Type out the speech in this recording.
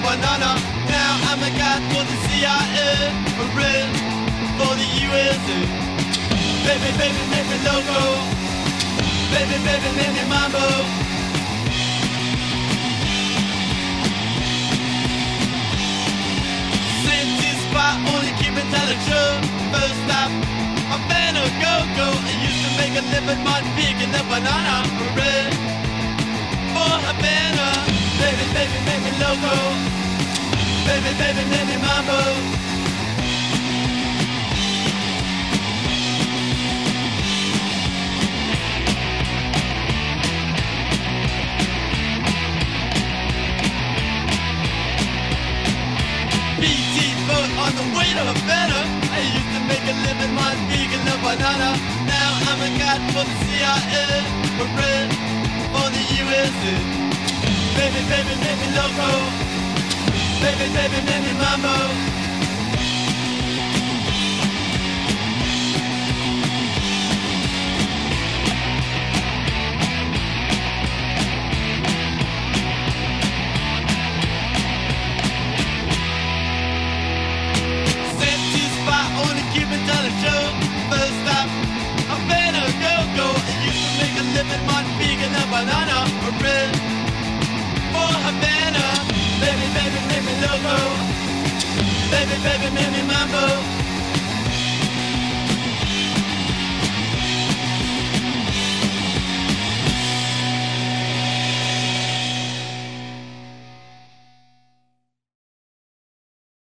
banana. Now I'm a guy for the CIA, a red for the USA. Baby, baby, make me loco. Baby, baby, make me mambo. Only keep it tell the truth. First stop, I'm better go. I used to make a living on picking the banana red for Havana. Baby, baby, make me loco. Baby, baby, make me mambo. On the way to Havana, I used to make a living on vegan the banana. Now I'm a guy for the CIA, a red for the USA. Baby, baby, make me loco. Baby, baby, make me mambo. First stop, I'm better go. I used to make a living on vegan and banana, a red for Havana. Baby, baby, make me loco. Baby, baby, make me mambo.